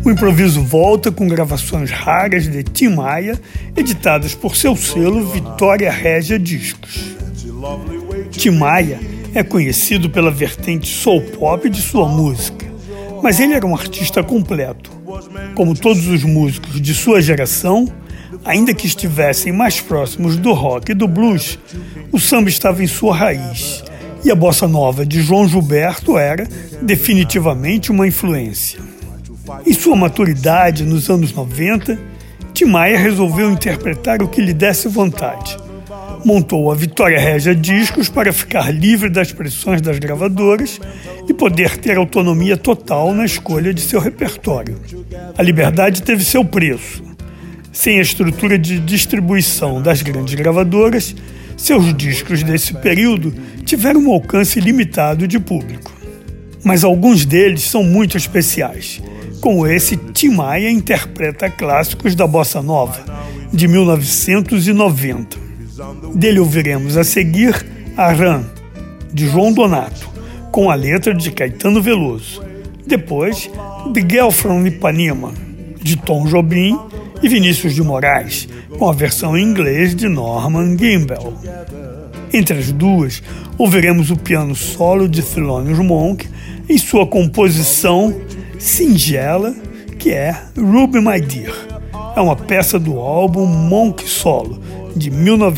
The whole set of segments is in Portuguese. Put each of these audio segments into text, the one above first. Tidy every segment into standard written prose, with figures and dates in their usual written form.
O improviso volta com gravações raras de Tim Maia, editadas por seu selo Vitória Régia Discos. Tim Maia é conhecido pela vertente soul pop de sua música, mas ele era um artista completo. Como todos os músicos de sua geração, ainda que estivessem mais próximos do rock e do blues, o samba estava em sua raiz, e a bossa nova de João Gilberto era, definitivamente, uma influência. Em sua maturidade, nos anos 90, Tim Maia resolveu interpretar o que lhe desse vontade. Montou a Vitória Régia Discos para ficar livre das pressões das gravadoras e poder ter autonomia total na escolha de seu repertório. A liberdade teve seu preço. Sem a estrutura de distribuição das grandes gravadoras, seus discos desse período tiveram um alcance limitado de público. Mas alguns deles são muito especiais, como esse Tim Maia interpreta clássicos da Bossa Nova, de 1990. Dele ouviremos a seguir Arã, de João Donato, com a letra de Caetano Veloso. Depois, The Girl from Ipanema, de Tom Jobim e Vinícius de Moraes, com a versão em inglês de Norman Gimbel. Entre as duas, ouviremos o piano solo de Thelonious Monk em sua composição singela, que é Ruby My Dear. É uma peça do álbum Monk Solo, de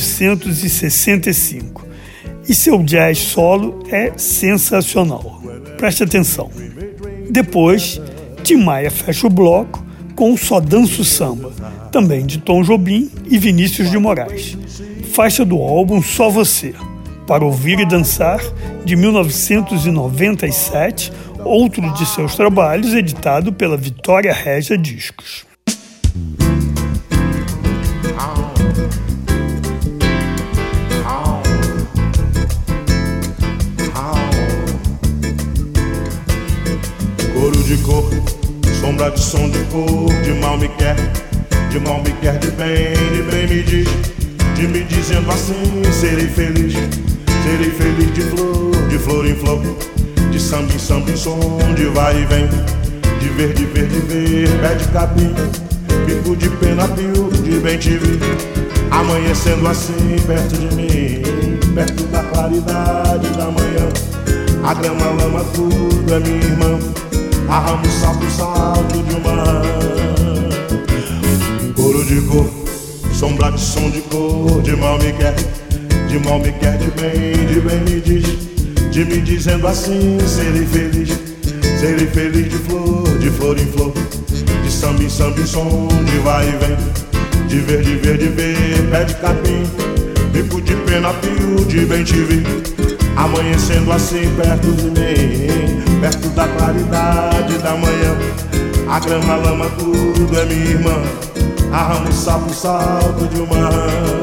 1965. E seu jazz solo é sensacional. Preste atenção. Depois, Tim Maia fecha o bloco com Só Danço Samba, também de Tom Jobim e Vinícius de Moraes. Faixa do álbum Só Você, para ouvir e dançar, de 1997, outro de seus trabalhos editado pela Vitória Régia Discos. Coro de cor, sombra de som de cor, de mal me quer de bem me diz, de me dizendo assim, serei feliz de flor em flor, de samba em samba em som, de vai e vem, de ver, pé de capim, bico de pena, pio, de bem te vi, amanhecendo assim perto de mim, perto da claridade da manhã, a grama, a lama, tudo é minha irmã, a ramo, salto de uma. Coro de cor, sombra de som de cor, de mal me quer de bem me diz, de me dizendo assim, serei feliz de flor em flor, de samba em samba em som, de vai e vem, de ver, pé de capim, bico de pena, pio, de bem te vi, amanhecendo assim perto de mim, perto da claridade da manhã, a grama, a lama, tudo é minha irmã, a ramo, salto de uma.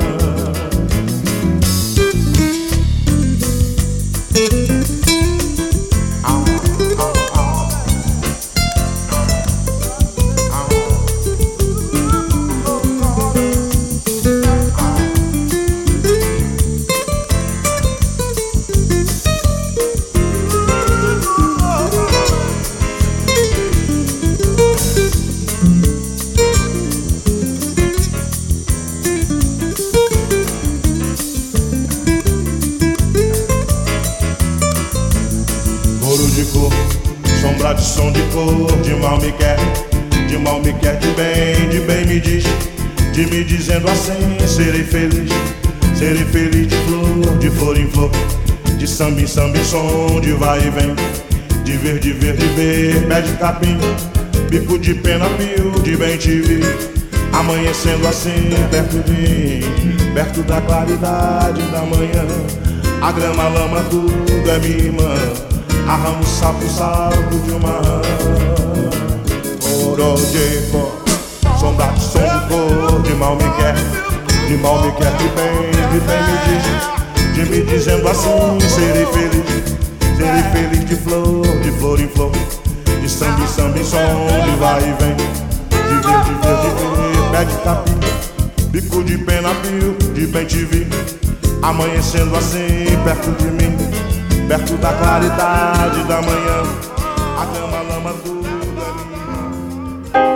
Sombra de som de cor, de mal me quer de bem me diz, de me dizendo assim, serei feliz de flor em flor, de samba em samba em som, de vai e vem, de ver, pé de capim, bico de pena, pio, de bem te vi, amanhecendo assim perto de mim, perto da claridade da manhã, a grama, a lama, tudo é minha irmã, a ramo, salto de uma rã. Coro de cor, sombra de som de cor, de mal me quer de bem me diz, de me dizendo assim, serei feliz de flor em flor, de samba em samba em som, de vai e vem, de ver, pé de capim, bico de pena, pio, de bem te vi, amanhecendo assim perto de mim, perto da claridade da manhã, a grama, a lama, tudo é minha.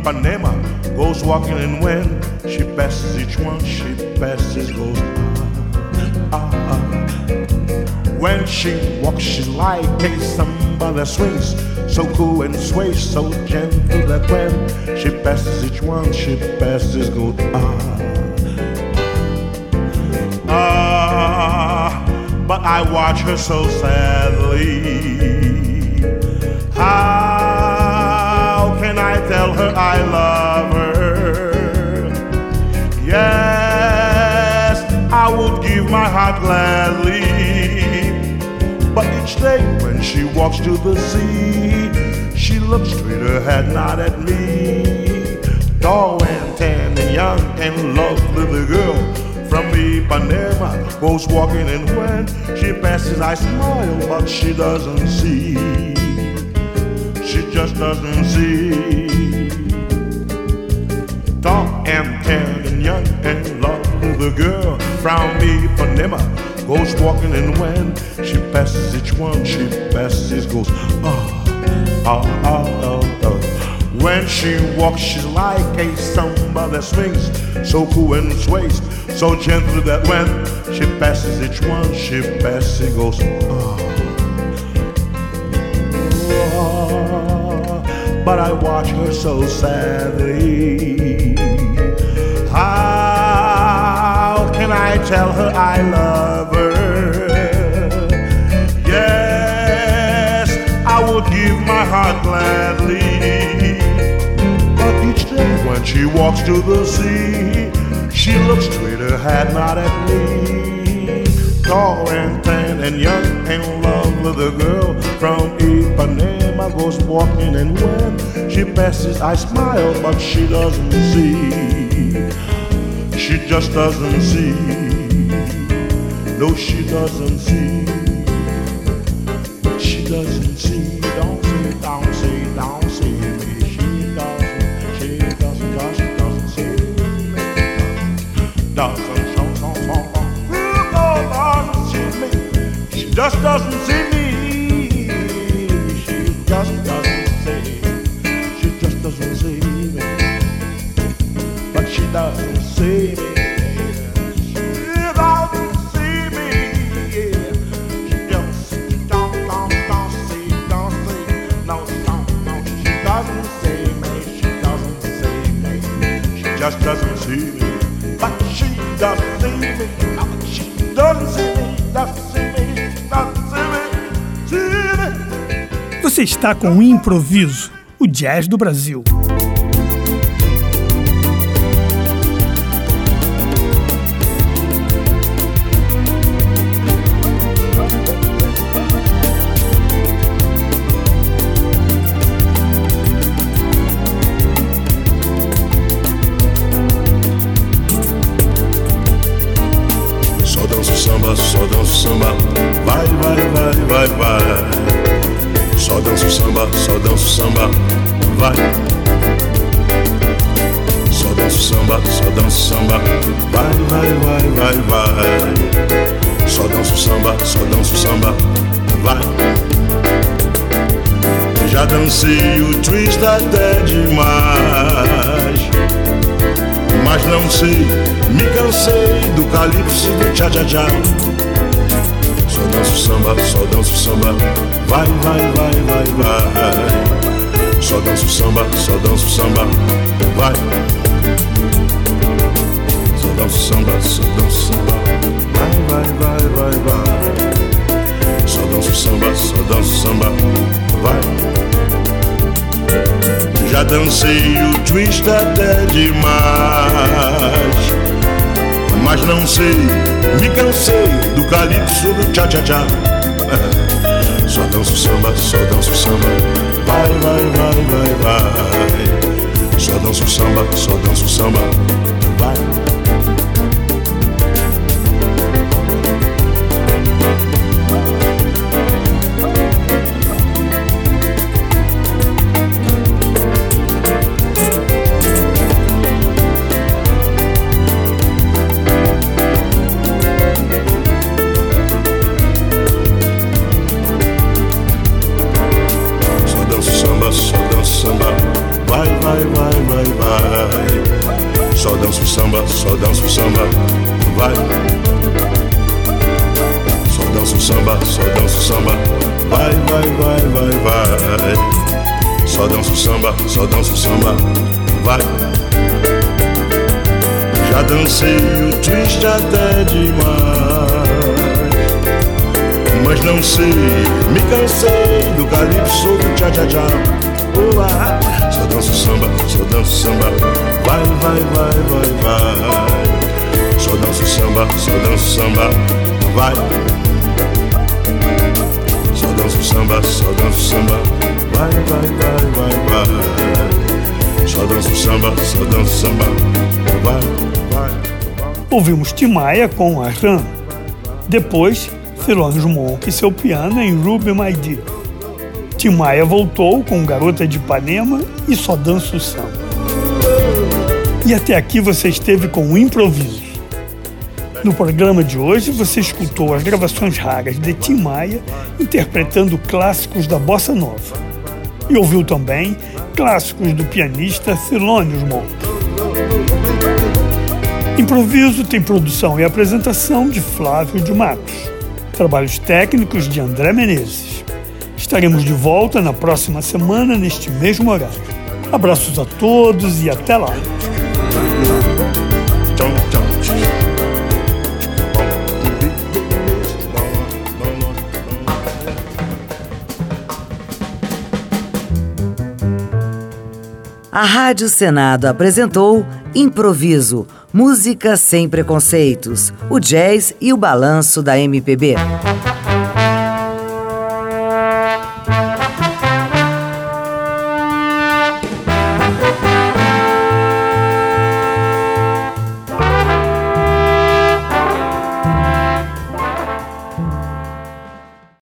Ipanema goes walking, and when she passes each one, she passes, goes When she walks, she's like a samba that swings, so cool and sways, so gentle that when she passes each one, she passes, goes But I watch her so sadly. How can I tell her I love her? Yes, I would give my heart gladly. But each day when she walks to the sea, she looks straight ahead, not at me. Tall and tan and young and lovely, the girl from Ipanema goes walking, and when she passes I smile, but she doesn't see. She just doesn't see. Tall and tan and young and lovely, the girl from Ipanema goes walking, and when she passes each one, she passes, goes When she walks, she's like a samba that swings, so cool and sways, so gentle that when she passes each one, she passes, goes But I watch her so sadly. How can I tell her I love her? Yes, I would give my heart gladly. But each day when she walks to the sea, she looks straight ahead, not at me. Tall and tan and young and lovely, the girl from Ipanema goes walking, and when she passes I smile, but she doesn't see. She just doesn't see. No, she doesn't see. She doesn't see. Don't see, don't see, don't see me. She doesn't see me. Doesn't see me. She just doesn't see me. She just doesn't see. She just doesn't see me. But she doesn't see me. She doesn't see me. She just don't see. No, she doesn't see me. She doesn't see me. She just doesn't see me. But she doesn't see me. She doesn't see me. Doesn't see me. Doesn't see me. Você está com o Improviso, o jazz do Brasil. Só danço samba, vai, vai, vai, vai, vai. Só danço samba, vai. Só danço samba, vai, vai, vai, vai, vai. Só danço samba, vai. Já dancei o twist até demais, mas não sei, me cansei do calypso e do tcha-tcha-tcha. Só danço samba, vai, vai, vai, vai, vai. Só danço samba, vai. Só danço samba, vai, vai, vai, vai, vai. Só danço samba, vai. Já dancei o twist até demais, mas não sei, me cansei do calypso, do tcha-tcha-tcha. Só danço samba, vai, vai, vai, vai, vai. Só danço samba, vai. Samba, vai, vai, vai, vai, samba, só danço samba. Vai, vai, vai, vai, vai. Só danço samba, só danço samba. Vai. Já dancei o twist até demais, mas não sei, me cansei do calypso, do tchá-tchá-tchá. Só danço samba, só danço samba. Vai, vai, vai, vai, vai. Só danço samba, só danço samba. Vai. Só danço samba, só danço samba. Vai, vai, vai, vai, vai. Só danço samba, só danço samba. Vai, vai. Ouvimos Tim Maia com a Ram. Depois, Thelonious Monk e seu piano em Ruby My Dear. Tim Maia voltou com Garota de Ipanema e Só Danço Samba. E até aqui você esteve com o Improviso. No programa de hoje você escutou as gravações raras de Tim Maia interpretando clássicos da Bossa Nova. E ouviu também clássicos do pianista Thelonious Monk. Improviso tem produção e apresentação de Flávio de Matos. Trabalhos técnicos de André Menezes. Estaremos de volta na próxima semana, neste mesmo horário. Abraços a todos e até lá. A Rádio Senado apresentou Improviso, música sem preconceitos, o jazz e o balanço da MPB.